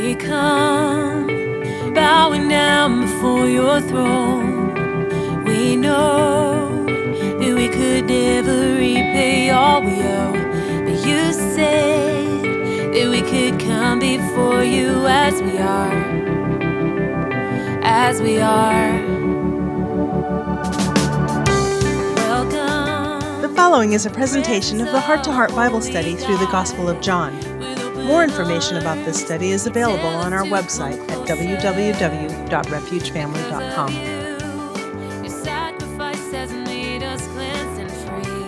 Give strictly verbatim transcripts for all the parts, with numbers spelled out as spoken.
we come, bowing down before your throne. We know that we could never repay all we owe, but you said that we could come before you as we are, as we are. Welcome. The following is a presentation of the Heart to Heart Bible Study through the Gospel of John. More information about this study is available on our website at w w w dot refuge family dot com. Your sacrifice has made us cleansed and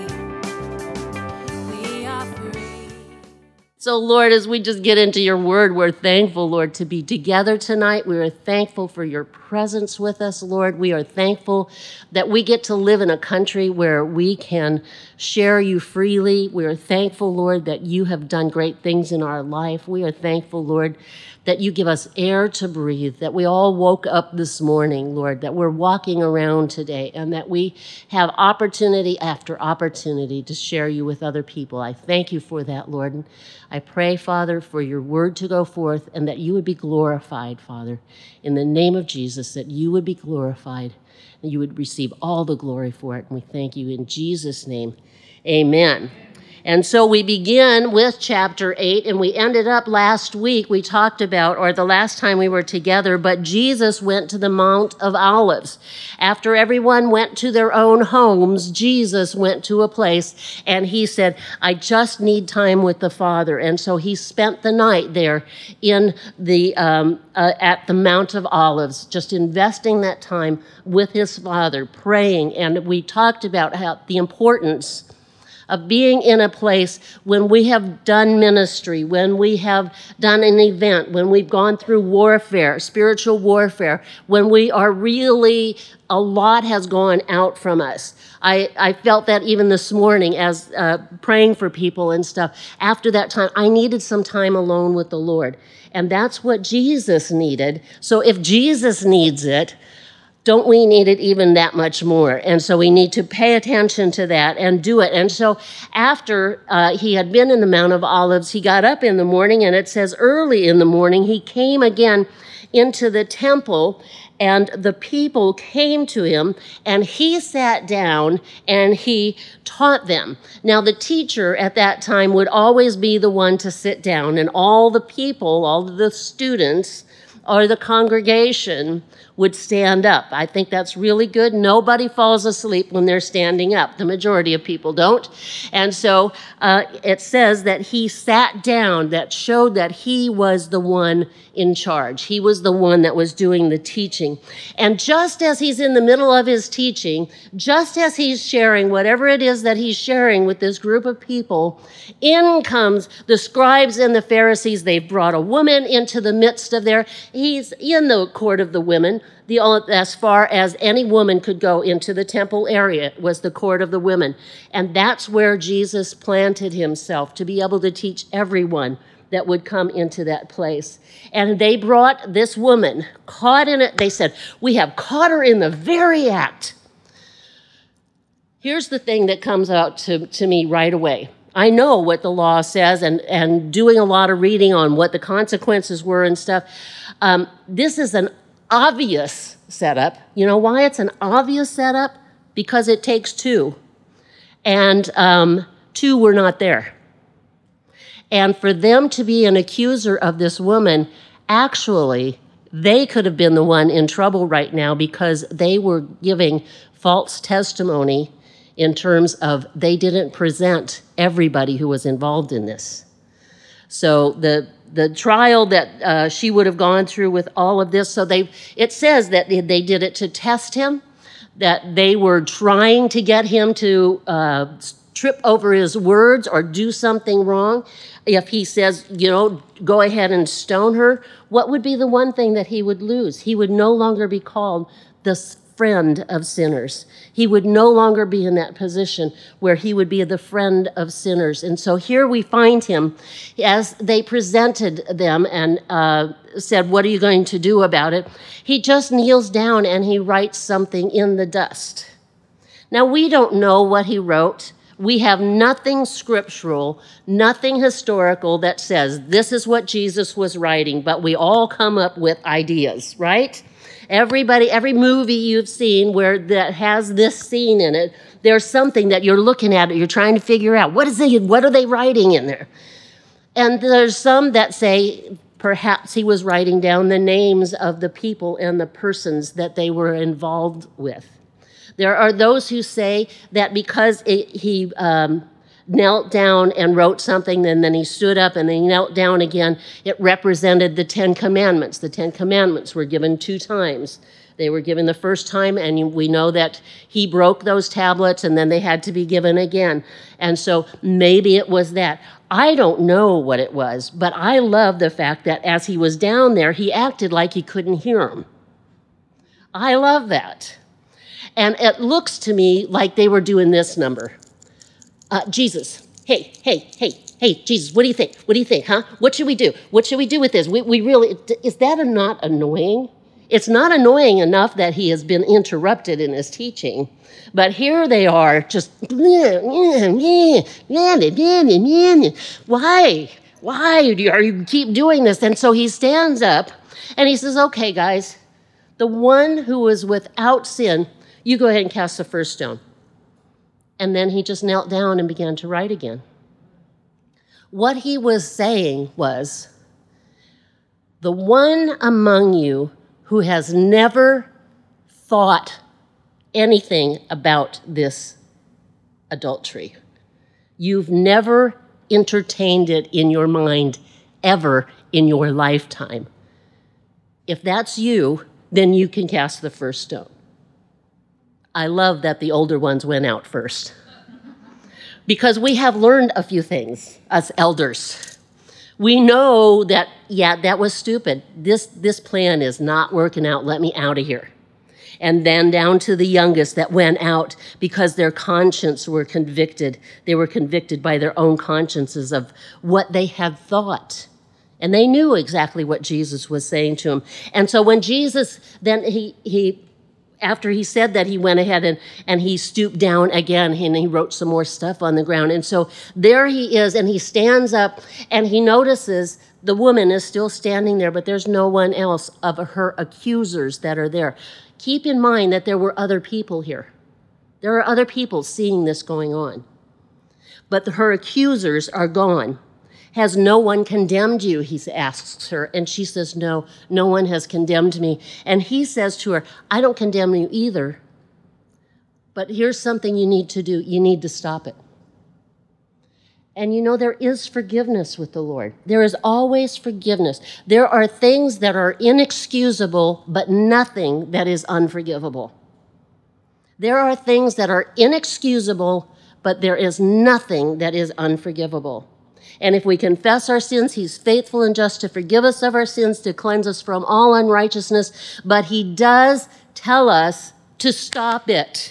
free. We are free. So, Lord, as we just get into your word, we're thankful, Lord, to be together tonight. We are thankful for your presence with us, Lord. We are thankful that we get to live in a country where we can share you freely. We are thankful, Lord, that you have done great things in our life. We are thankful, Lord, that you give us air to breathe, that we all woke up this morning, Lord, that we're walking around today, and that we have opportunity after opportunity to share you with other people. I thank you for that, Lord. And I pray, Father, for your word to go forth and that you would be glorified, Father, in the name of Jesus, that you would be glorified and you would receive all the glory for it. And we thank you in Jesus' name. Amen. And so we begin with chapter eight, and we ended up last week, we talked about, or the last time we were together, but Jesus went to the Mount of Olives. After everyone went to their own homes, Jesus went to a place, and he said, I just need time with the Father. And so he spent the night there in the um, uh, at the Mount of Olives, just investing that time with his Father, praying. And we talked about how the importance of being in a place when we have done ministry, when we have done an event, when we've gone through warfare, spiritual warfare, when we are really, a lot has gone out from us. I, I felt that even this morning as uh, praying for people and stuff. After that time, I needed some time alone with the Lord. And that's what Jesus needed. So if Jesus needs it, don't we need it even that much more? And so we need to pay attention to that and do it. And so after uh, he had been in the Mount of Olives, he got up in the morning, and it says early in the morning, he came again into the temple, and the people came to him, and he sat down and he taught them. Now, the teacher at that time would always be the one to sit down, and all the people, all the students, or the congregation would stand up. I think that's really good. Nobody falls asleep when they're standing up. The majority of people don't. And so uh, it says that he sat down. That showed that he was the one in charge. He was the one that was doing the teaching. And just as he's in the middle of his teaching, just as he's sharing whatever it is that he's sharing with this group of people, in comes the scribes and the Pharisees. They've brought a woman into the midst of their, he's in the court of the women. The, as far as any woman could go into the temple area was the court of the women. And that's where Jesus planted himself to be able to teach everyone that would come into that place. And they brought this woman caught in it. They said, we have caught her in the very act. Here's the thing that comes out to, to me right away. I know what the law says, and, and doing a lot of reading on what the consequences were and stuff. Um, this is an obvious setup. You know why it's an obvious setup? Because it takes two. And um, two were not there. And for them to be an accuser of this woman, actually, they could have been the one in trouble right now because they were giving false testimony in terms of they didn't present everybody who was involved in this. So the the trial that uh, she would have gone through with all of this, so they it says that they, they did it to test him, that they were trying to get him to uh, trip over his words or do something wrong. If he says, you know, go ahead and stone her, what would be the one thing that he would lose? He would no longer be called the friend of sinners. He would no longer be in that position where he would be the friend of sinners. And so here we find him as they presented them and uh, said, what are you going to do about it? He just kneels down and he writes something in the dust. Now, we don't know what he wrote. We have nothing scriptural, nothing historical that says this is what Jesus was writing, but we all come up with ideas, right? Everybody, every movie you've seen where that has this scene in it, there's something that you're looking at, you're trying to figure out, what is it, what are they writing in there? And there's some that say perhaps he was writing down the names of the people and the persons that they were involved with. There are those who say that because it, he um, knelt down and wrote something, and then he stood up and then he knelt down again, it represented the Ten Commandments. The Ten Commandments were given two times. They were given the first time, and we know that he broke those tablets, and then they had to be given again. And so maybe it was that. I don't know what it was, but I love the fact that as he was down there, he acted like he couldn't hear him. I love that. And it looks to me like they were doing this number. Uh, Jesus, hey, hey, hey, hey, Jesus, what do you think? What do you think, huh? What should we do? What should we do with this? We, we really, is that not annoying? It's not annoying enough that he has been interrupted in his teaching, but here they are just, why? Why do you keep doing this? And so he stands up and he says, okay, guys, the one who was without sin, you go ahead and cast the first stone. And then he just knelt down and began to write again. What he was saying was, the one among you who has never thought anything about this adultery, you've never entertained it in your mind ever in your lifetime. If that's you, then you can cast the first stone. I love that the older ones went out first, because we have learned a few things, us elders. We know that, yeah, that was stupid. This, this plan is not working out. Let me out of here. And then down to the youngest that went out because their conscience were convicted. They were convicted by their own consciences of what they had thought. And they knew exactly what Jesus was saying to them. And so when Jesus, then he, he after he said that, he went ahead and, and he stooped down again and he wrote some more stuff on the ground. And so there he is, and he stands up and he notices the woman is still standing there, but there's no one else of her accusers that are there. Keep in mind that there were other people here. There are other people seeing this going on. But her accusers are gone. Has no one condemned you? He asks her. And she says, no, no one has condemned me. And he says to her, I don't condemn you either. But here's something you need to do. You need to stop it. And you know, there is forgiveness with the Lord. There is always forgiveness. There are things that are inexcusable, but nothing that is unforgivable. There are things that are inexcusable, but there is nothing that is unforgivable. And if we confess our sins, he's faithful and just to forgive us of our sins, to cleanse us from all unrighteousness. But he does tell us to stop it.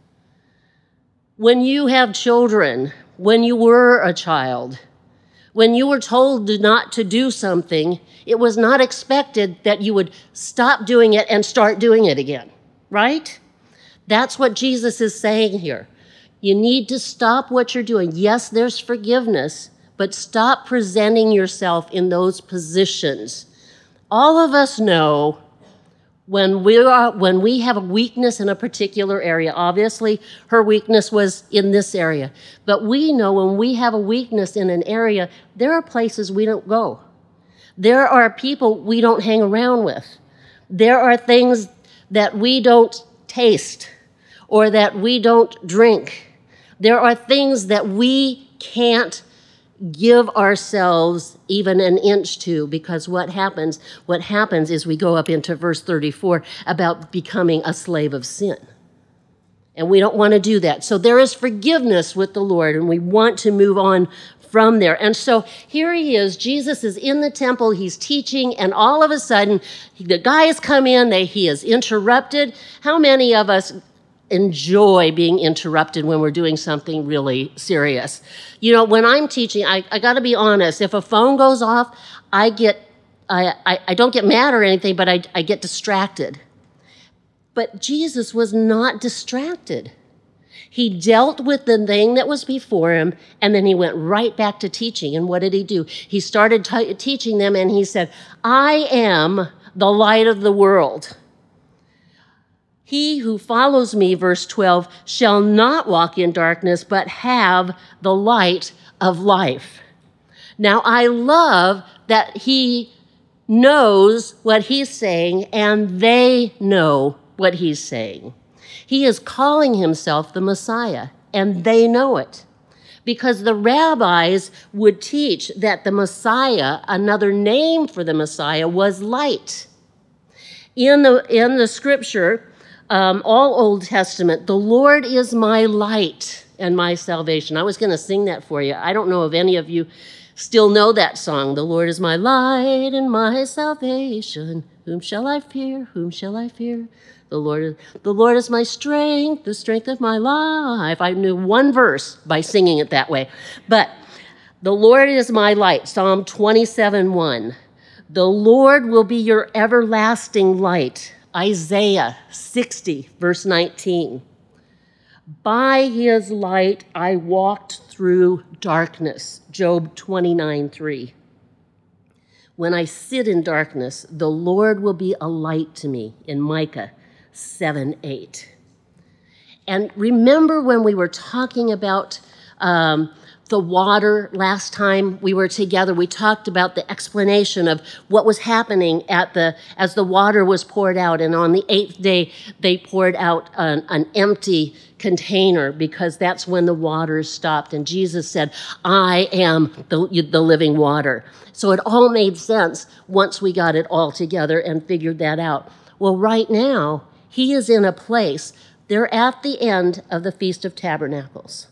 When you have children, when you were a child, when you were told not to do something, it was not expected that you would stop doing it and start doing it again, right? That's what Jesus is saying here. You need to stop what you're doing. Yes, there's forgiveness, but stop presenting yourself in those positions. All of us know when we are, when we have a weakness in a particular area. Obviously, her weakness was in this area. But we know when we have a weakness in an area, there are places we don't go. There are people we don't hang around with. There are things that we don't taste or that we don't drink. There are things that we can't give ourselves even an inch to, because what happens, what happens is we go up into verse thirty-four about becoming a slave of sin. And we don't want to do that. So there is forgiveness with the Lord, and we want to move on from there. And so here he is. Jesus is in the temple. He's teaching, and all of a sudden, the guy has come in. They, he is interrupted. How many of us enjoy being interrupted when we're doing something really serious? You know, when I'm teaching, I, I got to be honest. If a phone goes off, I get, I, I, I don't get mad or anything, but I, I get distracted. But Jesus was not distracted. He dealt with the thing that was before him, and then he went right back to teaching. And what did he do? He started t- teaching them, and he said, I am the light of the world. He who follows me, verse twelve, shall not walk in darkness, but have the light of life. Now, I love that he knows what he's saying, and they know what he's saying. He is calling himself the Messiah, and they know it. Because the rabbis would teach that the Messiah, another name for the Messiah, was light. In the, in the scripture, um, all Old Testament, the Lord is my light and my salvation. I was going to sing that for you. I don't know if any of you still know that song. The Lord is my light and my salvation. Whom shall I fear? Whom shall I fear? The Lord is, the Lord is my strength, the strength of my life. I knew one verse by singing it that way. But the Lord is my light, Psalm twenty-seven one. The Lord will be your everlasting light, Isaiah sixty, verse nineteen. By his light I walked through darkness, Job twenty-nine three. When I sit in darkness, the Lord will be a light to me, in Micah seven eight. And remember when we were talking about um, the water last time we were together, we talked about the explanation of what was happening at the as the water was poured out. And on the eighth day, they poured out an, an empty container because that's when the waters stopped. And Jesus said, I am the, the living water. So it all made sense once we got it all together and figured that out. Well, right now, he is in a place, they're at the end of the Feast of Tabernacles.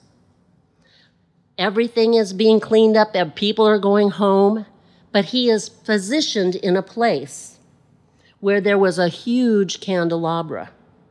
Everything is being cleaned up, and people are going home, but he is positioned in a place where there was a huge candelabra,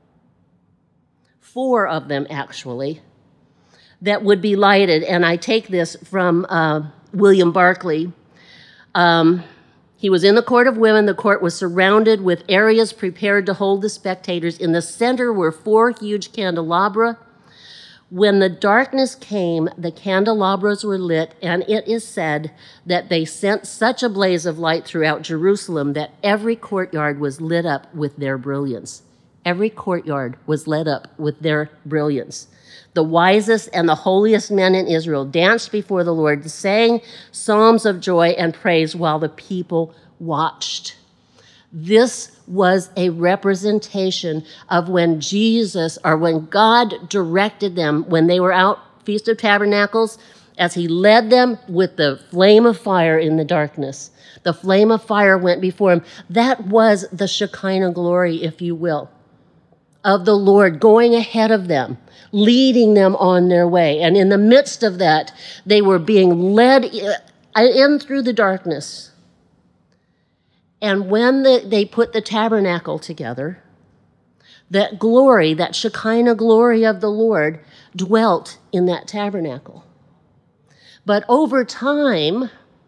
four of them actually, that would be lighted. And I take this from uh, William Barclay. Um, He was in the court of women. The court was surrounded with areas prepared to hold the spectators. In the center were four huge candelabra. When the darkness came, the candelabras were lit, and it is said that they sent such a blaze of light throughout Jerusalem that every courtyard was lit up with their brilliance. Every courtyard was lit up with their brilliance. The wisest and the holiest men in Israel danced before the Lord, sang psalms of joy and praise while the people watched. This was a representation of when Jesus, or when God directed them, when they were out, Feast of Tabernacles, as he led them with the flame of fire in the darkness. The flame of fire went before him. That was the Shekinah glory, if you will, of the Lord going ahead of them, leading them on their way. And in the midst of that, they were being led in through the darkness. And when the, they put the tabernacle together, that glory, that Shekinah glory of the Lord, dwelt in that tabernacle. But over time,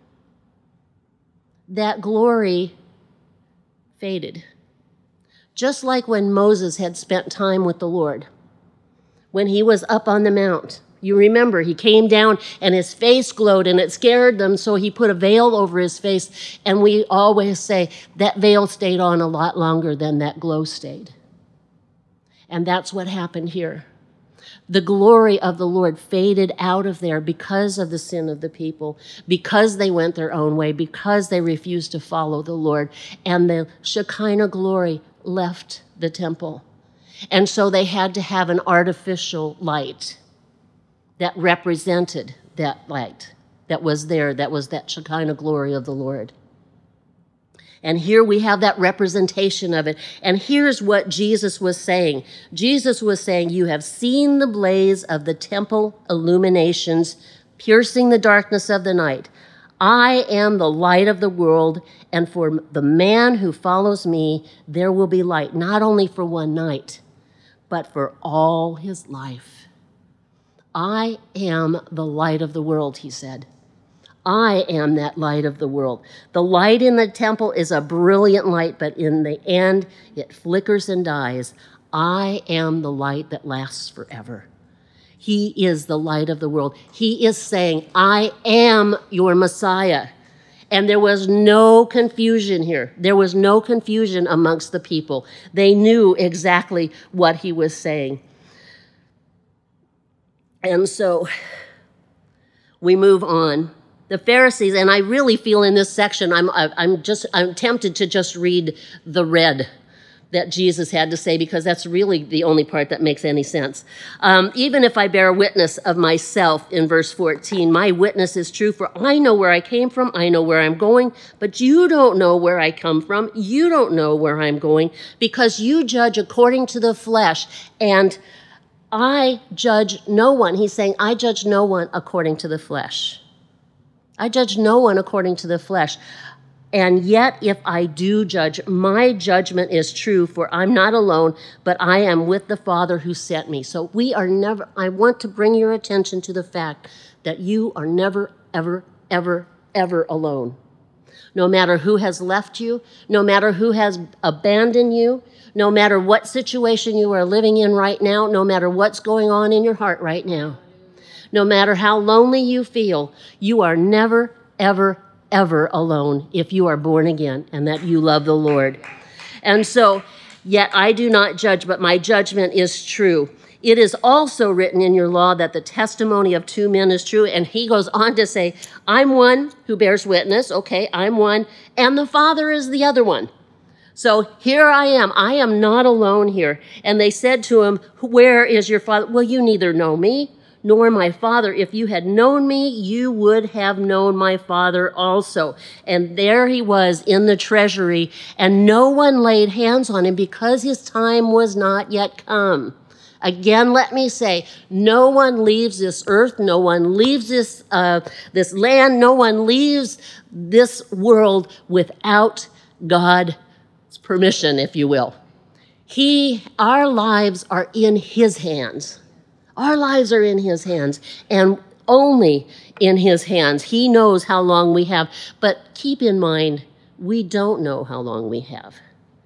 that glory faded. Just like when Moses had spent time with the Lord, when he was up on the mount. You remember, he came down and his face glowed and it scared them, so he put a veil over his face. And we always say that veil stayed on a lot longer than that glow stayed. And that's what happened here. The glory of the Lord faded out of there because of the sin of the people, because they went their own way, because they refused to follow the Lord. And the Shekinah glory left the temple. And so they had to have an artificial light that represented that light that was there, that was that Shekinah glory of the Lord. And here we have that representation of it. And here's what Jesus was saying. Jesus was saying, you have seen the blaze of the temple illuminations piercing the darkness of the night. I am the light of the world, and for the man who follows me, there will be light, not only for one night, but for all his life. I am the light of the world, he said. I am that light of the world. The light in the temple is a brilliant light, but in the end, it flickers and dies. I am the light that lasts forever. He is the light of the world. He is saying, I am your Messiah. And there was no confusion here. There was no confusion amongst the people. They knew exactly what he was saying. And so we move on. The Pharisees, and I really feel in this section, I'm, I'm just, I'm tempted to just read the red that Jesus had to say, because that's really the only part that makes any sense. Um, even if I bear witness of myself, in verse fourteen, my witness is true, for I know where I came from, I know where I'm going, but you don't know where I come from, you don't know where I'm going, because you judge according to the flesh, and I judge no one. He's saying, I judge no one according to the flesh. I judge no one according to the flesh. And yet, if I do judge, my judgment is true, for I'm not alone, but I am with the Father who sent me. So we are never, I want to bring your attention to the fact that you are never, ever, ever, ever alone. No matter who has left you, no matter who has abandoned you, no matter what situation you are living in right now, no matter what's going on in your heart right now, no matter how lonely you feel, you are never, ever, ever alone if you are born again and that you love the Lord. And so, yet I do not judge, but my judgment is true. It is also written in your law that the testimony of two men is true. And he goes on to say, I'm one who bears witness. Okay, I'm one. And the Father is the other one. So here I am. I am not alone here. And they said to him, where is your Father? Well, you neither know me nor my Father. If you had known me, you would have known my Father also. And there he was in the treasury, and no one laid hands on him because his time was not yet come. Again, let me say, no one leaves this earth, no one leaves this, uh, this land, no one leaves this world without God's permission, if you will. He, our lives are in his hands. Our lives are in his hands, and only in his hands. He knows how long we have, but keep in mind, we don't know how long we have.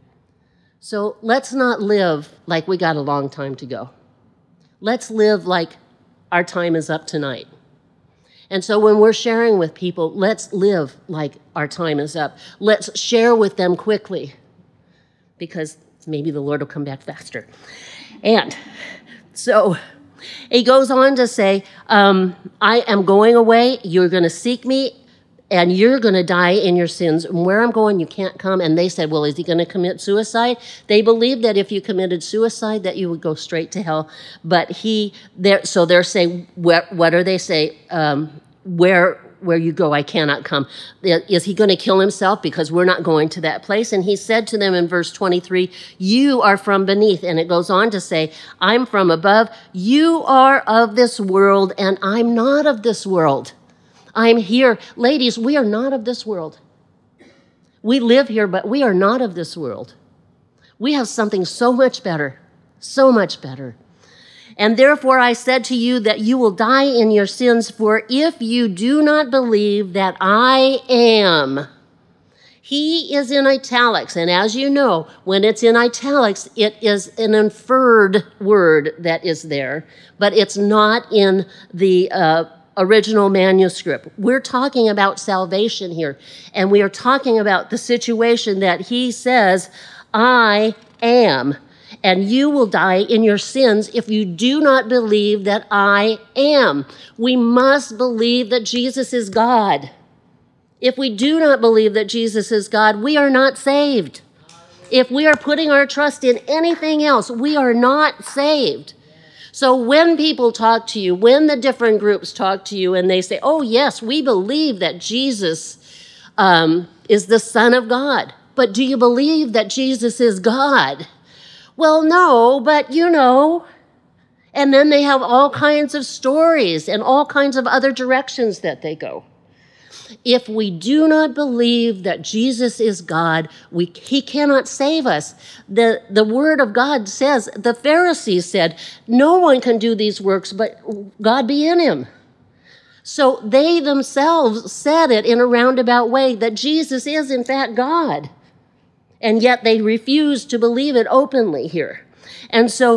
So let's not live like we got a long time to go. Let's live like our time is up tonight. And so when we're sharing with people, let's live like our time is up. Let's share with them quickly, because maybe the Lord will come back faster. And so he goes on to say, um, I am going away, you're going to seek me, and you're going to die in your sins. And where I'm going, you can't come. And they said, well, is he going to commit suicide? They believed that if you committed suicide, that you would go straight to hell. But he, they're, so they're saying, what, what do they say? Um, where where you go, I cannot come. Is he going to kill himself? Because we're not going to that place. And he said to them in verse twenty-three, you are from beneath. And it goes on to say, I'm from above. You are of this world, and I'm not of this world. I'm here. Ladies, we are not of this world. We live here, but we are not of this world. We have something so much better, so much better. And therefore I said to you that you will die in your sins, for if you do not believe that I am. He is in italics, and as you know, when it's in italics, it is an inferred word that is there, but it's not in the uh, original manuscript. We're talking about salvation here, and we are talking about the situation that he says, I am. And you will die in your sins if you do not believe that I am. We must believe that Jesus is God. If we do not believe that Jesus is God, we are not saved. If we are putting our trust in anything else, we are not saved. So when people talk to you, when the different groups talk to you and they say, oh yes, we believe that Jesus um, is the Son of God, but do you believe that Jesus is God? Well, no, but you know. And then they have all kinds of stories and all kinds of other directions that they go. If we do not believe that Jesus is God, we, he cannot save us. The, the word of God says, the Pharisees said, no one can do these works but God be in him. So they themselves said it in a roundabout way that Jesus is in fact God. And yet they refuse to believe it openly here. And so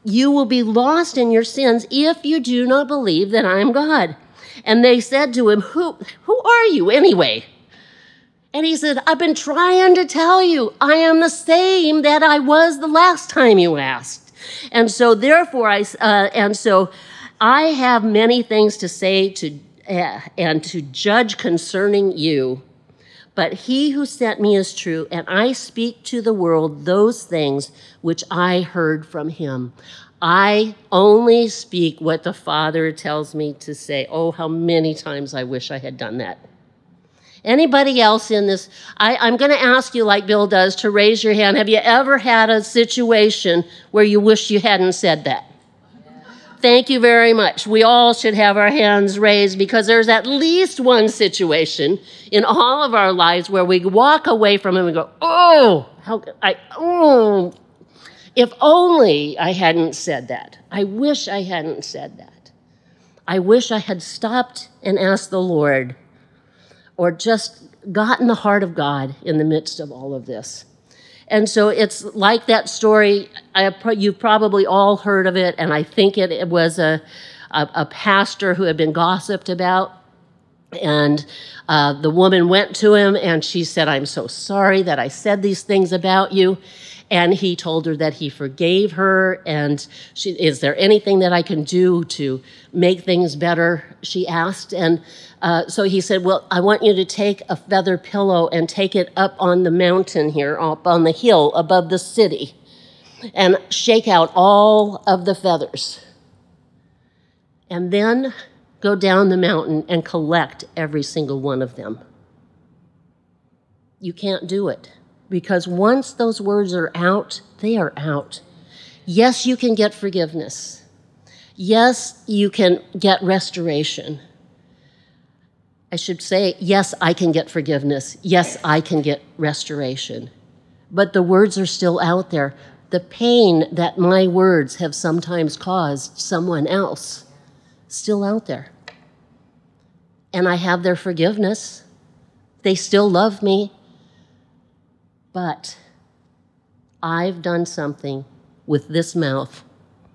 you will be lost in your sins if you do not believe that I am God. And they said to him, who, who are you anyway? And he said, I've been trying to tell you, I am the same that I was the last time you asked. And so therefore, I, uh, and so I have many things to say to uh, and to judge concerning you. But he who sent me is true, and I speak to the world those things which I heard from him. I only speak what the Father tells me to say. Oh, how many times I wish I had done that. Anybody else in this? I, I'm going to ask you, like Bill does, to raise your hand. Have you ever had a situation where you wish you hadn't said that? Thank you very much. We all should have our hands raised because there's at least one situation in all of our lives where we walk away from it and go, oh, how I, oh, if only I hadn't said that. I wish I hadn't said that. I wish I had stopped and asked the Lord, or just gotten the heart of God in the midst of all of this. And so it's like that story, I, you've probably all heard of it, and I think it, it was a, a, a pastor who had been gossiped about, and uh, the woman went to him, and she said, I'm so sorry that I said these things about you. And he told her that he forgave her, and she, is there anything that I can do to make things better, she asked. And uh, so he said, well, I want you to take a feather pillow and take it up on the mountain here, up on the hill above the city, and shake out all of the feathers. And then go down the mountain and collect every single one of them. You can't do it. Because once those words are out, they are out. Yes, you can get forgiveness. Yes, you can get restoration. I should say, yes, I can get forgiveness. Yes, I can get restoration. But the words are still out there. The pain that my words have sometimes caused someone else, still out there. And I have their forgiveness. They still love me. But I've done something with this mouth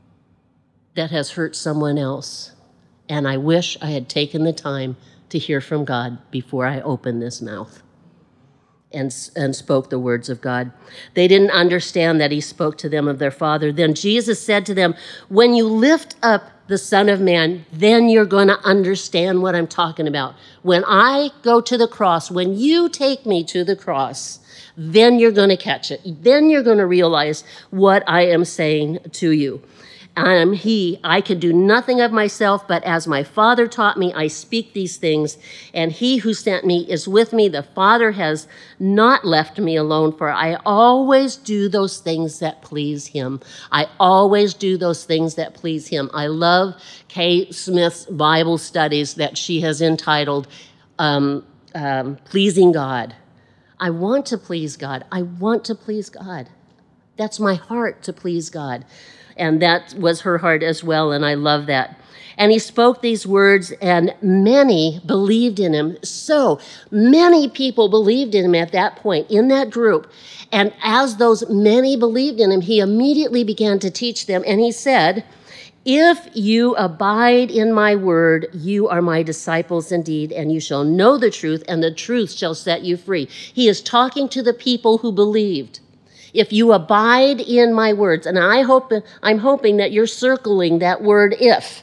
that has hurt someone else, and I wish I had taken the time to hear from God before I opened this mouth and, and spoke the words of God. They didn't understand that he spoke to them of their Father. Then Jesus said to them, when you lift up the Son of Man, then you're going to understand what I'm talking about. When I go to the cross, when you take me to the cross, then you're going to catch it. Then you're going to realize what I am saying to you. I am he. I can do nothing of myself, but as my Father taught me, I speak these things. And he who sent me is with me. The Father has not left me alone, for I always do those things that please him. I always do those things that please him. I love Kay Smith's Bible studies that she has entitled um, um, Pleasing God. I want to please God. I want to please God. That's my heart, to please God. And that was her heart as well, and I love that. And he spoke these words, and many believed in him. So many people believed in him at that point, in that group. And as those many believed in him, he immediately began to teach them. And he said, if you abide in my word, you are my disciples indeed, and you shall know the truth, and the truth shall set you free. He is talking to the people who believed. If you abide in my words, and I hope, I'm hoping that you're circling that word if.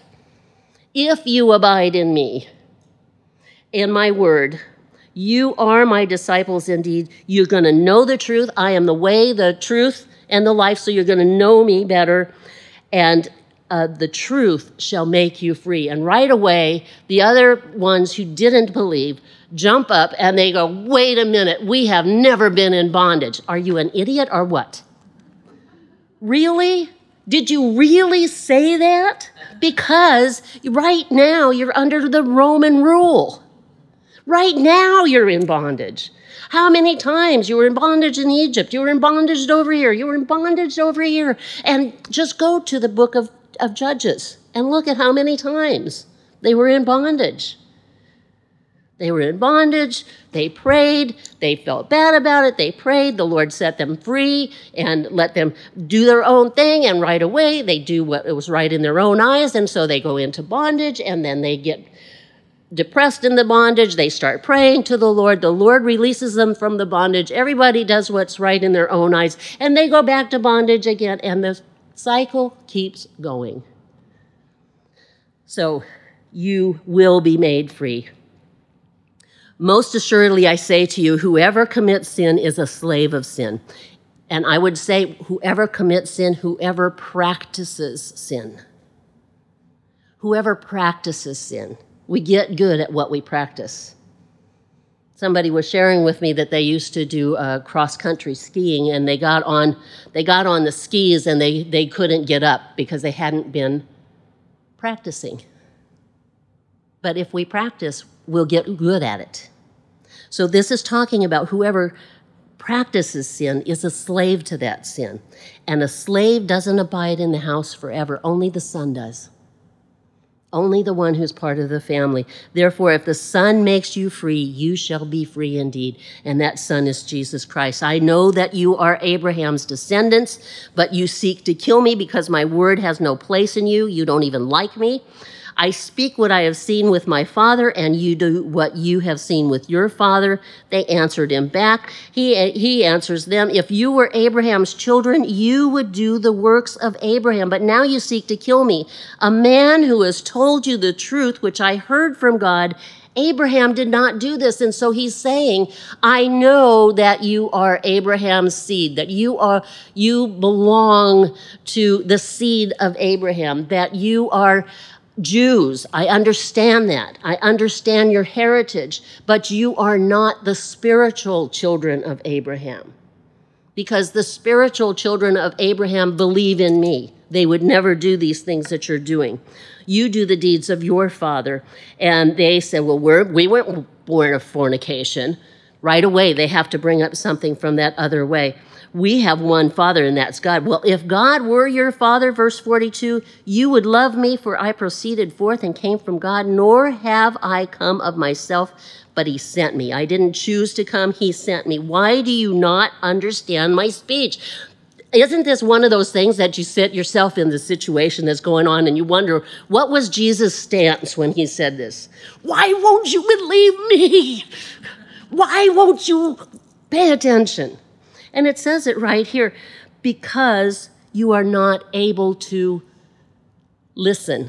If you abide in me, in my word, you are my disciples indeed. You're going to know the truth. I am the way, the truth, and the life, so you're going to know me better. And uh, the truth shall make you free. And right away, the other ones who didn't believe jump up and they go, wait a minute, we have never been in bondage. Are you an idiot or what? Really? Did you really say that? Because right now you're under the Roman rule. Right now you're in bondage. How many times you were in bondage in Egypt? You were in bondage over here. You were in bondage over here. And just go to the book of, of Judges and look at how many times they were in bondage. They were in bondage, they prayed, they felt bad about it, they prayed, the Lord set them free and let them do their own thing, and right away they do what was right in their own eyes, and so they go into bondage, and then they get depressed in the bondage, they start praying to the Lord, the Lord releases them from the bondage, everybody does what's right in their own eyes, and they go back to bondage again, and the cycle keeps going. So you will be made free. Most assuredly, I say to you, whoever commits sin is a slave of sin. And I would say whoever commits sin, whoever practices sin. Whoever practices sin. We get good at what we practice. Somebody was sharing with me that they used to do uh, cross-country skiing, and they got on they got on the skis and they, they couldn't get up because they hadn't been practicing. But if we practice, we'll get good at it. So this is talking about whoever practices sin is a slave to that sin. And a slave doesn't abide in the house forever. Only the son does. Only the one who's part of the family. Therefore, if the Son makes you free, you shall be free indeed. And that Son is Jesus Christ. I know that you are Abraham's descendants, but you seek to kill me because my word has no place in you. You don't even like me. I speak what I have seen with my father, and you do what you have seen with your father. They answered him back. He, he answers them, if you were Abraham's children, you would do the works of Abraham. But now you seek to kill me, a man who has told you the truth, which I heard from God. Abraham did not do this. And so he's saying, I know that you are Abraham's seed, that you are, you belong to the seed of Abraham, that you are Jews. I understand that. I understand your heritage, but you are not the spiritual children of Abraham, because the spiritual children of Abraham believe in me. They would never do these things that you're doing. You do the deeds of your father. And they said, well, we're, we weren't born of fornication. Right away, they have to bring up something from that other way. We have one Father, and that's God. Well, if God were your Father, verse forty-two, you would love me, for I proceeded forth and came from God, nor have I come of myself, but he sent me. I didn't choose to come, he sent me. Why do you not understand my speech? Isn't this one of those things that you sit yourself in the situation that's going on and you wonder, what was Jesus' stance when he said this? Why won't you believe me? Why won't you pay attention? And it says it right here, because you are not able to listen.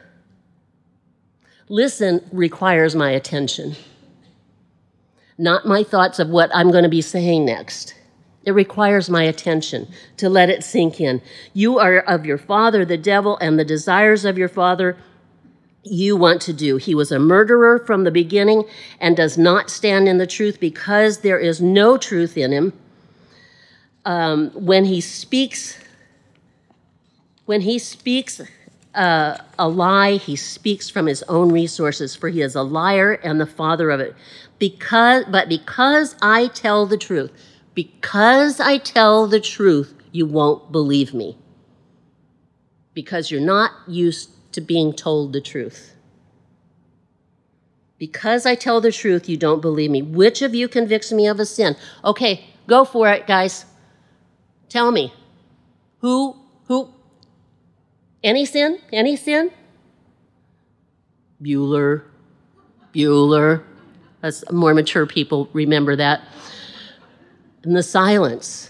Listen requires my attention, not my thoughts of what I'm going to be saying next. It requires my attention to let it sink in. You are of your father, the devil, and the desires of your father you want to do. He was a murderer from the beginning and does not stand in the truth, because there is no truth in him. Um, when he speaks, when he speaks uh, a lie, he speaks from his own resources, for he is a liar and the father of it. Because, but because I tell the truth, because I tell the truth, you won't believe me. Because you're not used to being told the truth. Because I tell the truth, you don't believe me. Which of you convicts me of a sin? Okay, go for it, guys. Tell me, who, who, any sin, any sin? Bueller, Bueller. As more mature people remember that. In the silence,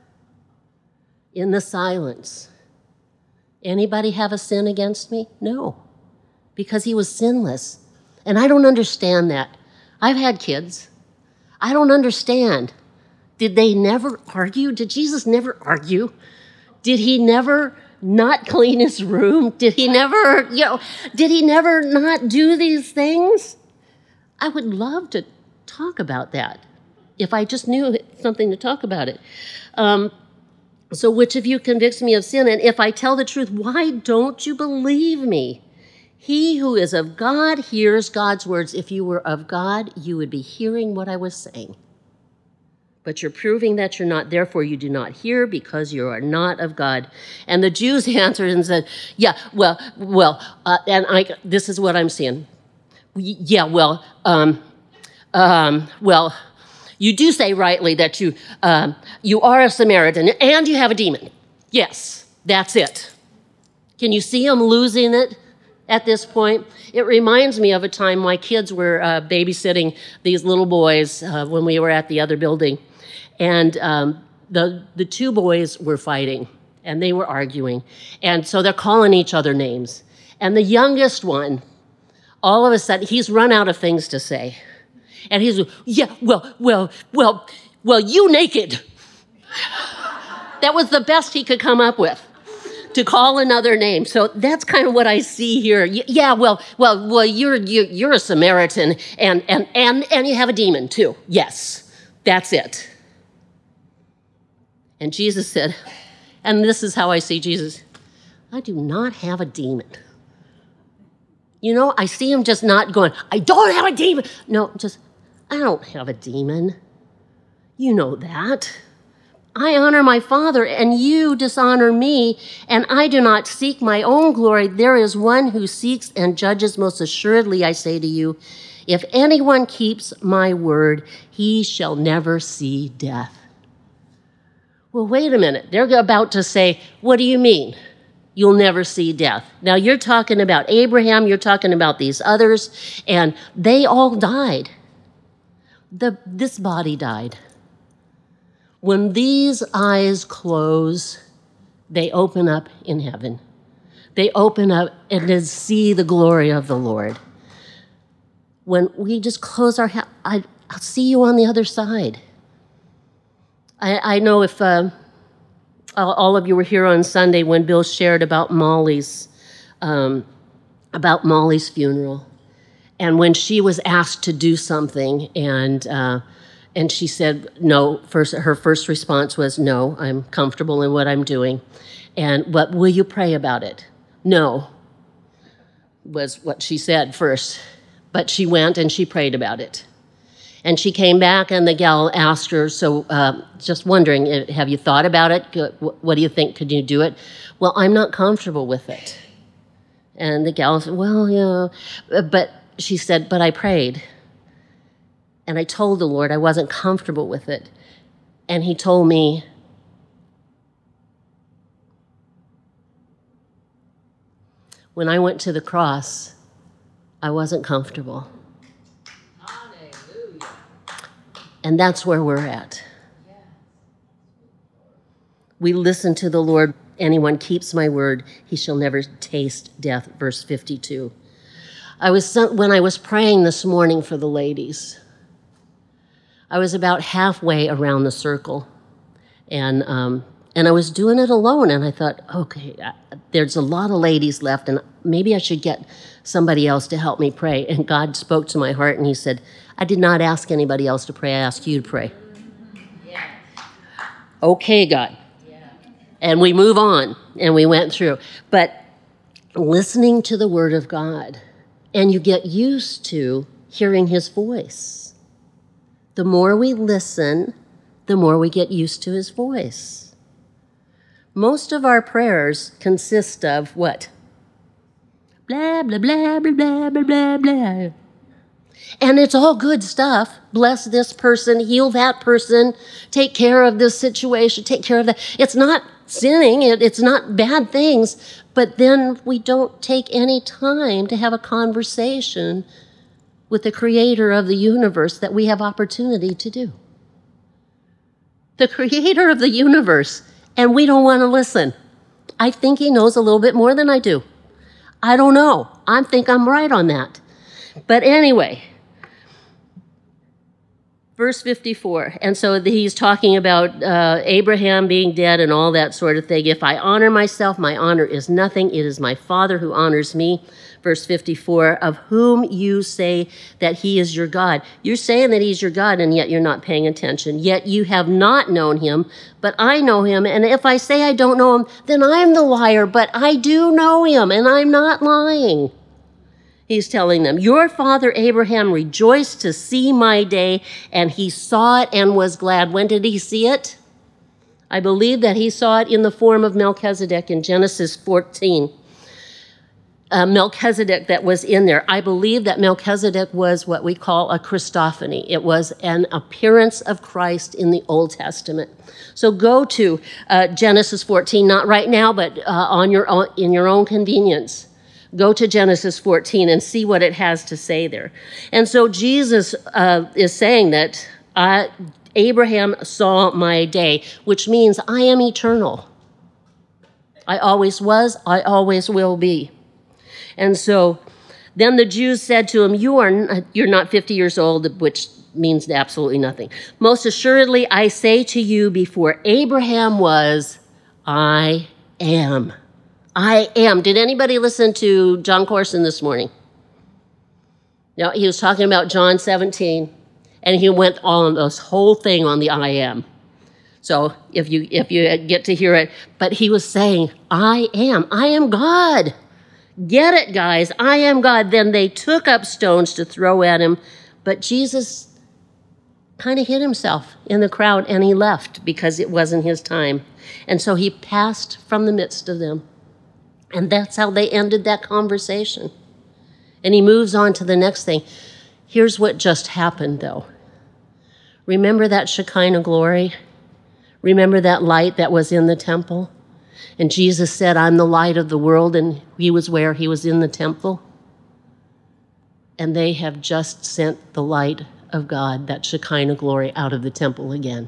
in the silence. Anybody have a sin against me? No, because he was sinless. And I don't understand that. I've had kids. I don't understand. Did they never argue? Did Jesus never argue? Did he never not clean his room? Did he never, you know, did he never not do these things? I would love to talk about that if I just knew something to talk about it. Um, so which of you convicts me of sin? And if I tell the truth, why don't you believe me? He who is of God hears God's words. If you were of God, you would be hearing what I was saying. But you're proving that you're not, therefore you do not hear, because you are not of God. And the Jews answered and said, yeah, well, well, uh, and I, this is what I'm seeing. Yeah, well, um, Um, well, you do say rightly that you um, you are a Samaritan and you have a demon. Yes, that's it. Can you see him losing it at this point? It reminds me of a time my kids were uh, babysitting these little boys uh, when we were at the other building. And um, the, the two boys were fighting, and they were arguing. And so they're calling each other names. And the youngest one, all of a sudden, he's run out of things to say. And he's, yeah, well, well, well, well, you naked. That was the best he could come up with, to call another name. So that's kind of what I see here. Yeah, well, well, well, you're you, you're a Samaritan, and and and and you have a demon too. Yes, that's it. And Jesus said, and this is how I see Jesus, I do not have a demon. You know, I see him just not going, I don't have a demon. No, just, I don't have a demon. You know that. I honor my Father, and you dishonor me, and I do not seek my own glory. There is one who seeks and judges. Most assuredly, I say to you, if anyone keeps my word, he shall never see death. Well, wait a minute. They're about to say, what do you mean? You'll never see death. Now, you're talking about Abraham, you're talking about these others, and they all died. The, this body died. When these eyes close, they open up in heaven. They open up and to see the glory of the Lord. When we just close our head, I, I'll see you on the other side. I, I know if uh, all of you were here on Sunday when Bill shared about Molly's, um, about Molly's funeral, and when she was asked to do something, and uh, And she said, no, first, her first response was, no, I'm comfortable in what I'm doing. And, but will you pray about it? No, was what she said first. But she went and she prayed about it. And she came back and the gal asked her, so uh, just wondering, have you thought about it? What do you think? Could you do it? Well, I'm not comfortable with it. And the gal said, well, yeah. But she said, but I prayed. And I told the Lord I wasn't comfortable with it. And he told me, when I went to the cross, I wasn't comfortable. Hallelujah. And that's where we're at. We listen to the Lord. Anyone keeps my word, he shall never taste death, verse fifty-two. I was, when I was praying this morning for the ladies, I was about halfway around the circle, and um, and I was doing it alone, and I thought, okay, there's a lot of ladies left, and maybe I should get somebody else to help me pray. And God spoke to my heart, and he said, I did not ask anybody else to pray, I asked you to pray. Yeah. Okay, God. Yeah. And we move on, and we went through. But listening to the word of God, and you get used to hearing his voice. The more we listen, the more we get used to his voice. Most of our prayers consist of what? Blah, blah, blah, blah, blah, blah, blah, blah. And it's all good stuff. Bless this person, heal that person, take care of this situation, take care of that. It's not sinning, it, it's not bad things, but then we don't take any time to have a conversation with the creator of the universe that we have opportunity to do. The creator of the universe, and we don't want to listen. I think he knows a little bit more than I do. I don't know. I think I'm right on that. But anyway, verse fifty-four, and so he's talking about uh, Abraham being dead and all that sort of thing. If I honor myself, my honor is nothing. It is my Father who honors me. Verse fifty-four, of whom you say that he is your God. You're saying that he's your God, and yet you're not paying attention. Yet you have not known him, but I know him. And if I say I don't know him, then I'm the liar, but I do know him, and I'm not lying. He's telling them, your father Abraham rejoiced to see my day, and he saw it and was glad. When did he see it? I believe that he saw it in the form of Melchizedek in Genesis fourteen. uh, Melchizedek that was in there. I believe that Melchizedek was what we call a Christophany. It was an appearance of Christ in the Old Testament. So go to uh, Genesis fourteen, not right now, but uh, on your own, in your own convenience. Go to Genesis fourteen and see what it has to say there. And so Jesus uh, is saying that uh, Abraham saw my day, which means I am eternal. I always was, I always will be. And so then the Jews said to him, you are not, you're not fifty years old, which means absolutely nothing. Most assuredly, I say to you, before Abraham was, I am. I am. Did anybody listen to John Corson this morning? No, he was talking about John seventeen, and he went on this whole thing on the I am. So if you if you get to hear it, but he was saying, I am. I am God. Get it, guys. I am God. Then they took up stones to throw at him, but Jesus kind of hid himself in the crowd, and he left because it wasn't his time. And so he passed from the midst of them. And that's how they ended that conversation. And he moves on to the next thing. Here's what just happened, though. Remember that Shekinah glory? Remember that light that was in the temple? And Jesus said, I'm the light of the world, and he was where? He was in the temple. And they have just sent the light of God, that Shekinah glory, out of the temple again.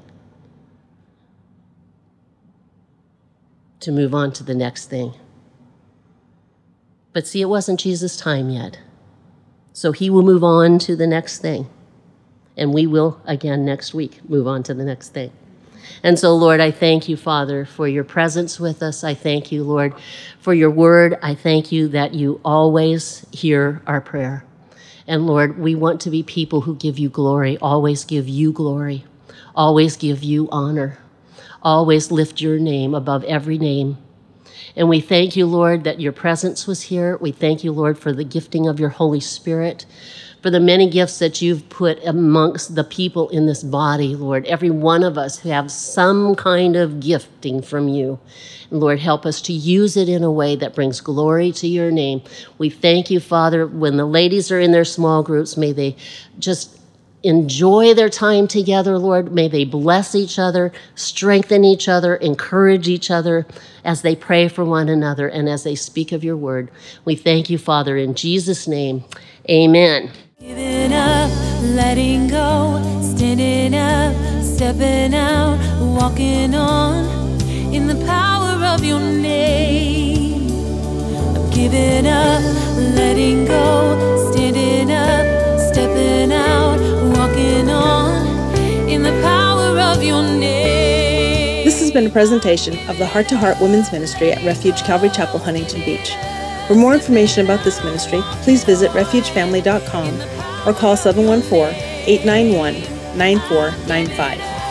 To move on to the next thing. But see, it wasn't Jesus' time yet. So he will move on to the next thing. And we will, again, next week, move on to the next thing. And so, Lord, I thank you, Father, for your presence with us. I thank you, Lord, for your word. I thank you that you always hear our prayer. And, Lord, we want to be people who give you glory, always give you glory, always give you honor, always lift your name above every name. And we thank you, Lord, that your presence was here. We thank you, Lord, for the gifting of your Holy Spirit, for the many gifts that you've put amongst the people in this body, Lord. Every one of us have some kind of gifting from you. And Lord, help us to use it in a way that brings glory to your name. We thank you, Father, when the ladies are in their small groups, may they just enjoy their time together, Lord. May they bless each other, strengthen each other, encourage each other as they pray for one another and as they speak of your word. We thank you, Father, in Jesus' name. Amen. Giving up, letting go, standing up, stepping out, walking on in the power of your name. I'm giving up, letting go, standing up, stepping out, walking on in the power of your name. This has been a presentation of the Heart to Heart Women's Ministry at Refuge Calvary Chapel, Huntington Beach. For more information about this ministry, please visit refuge family dot com or call seven one four, eight nine one, nine four nine five.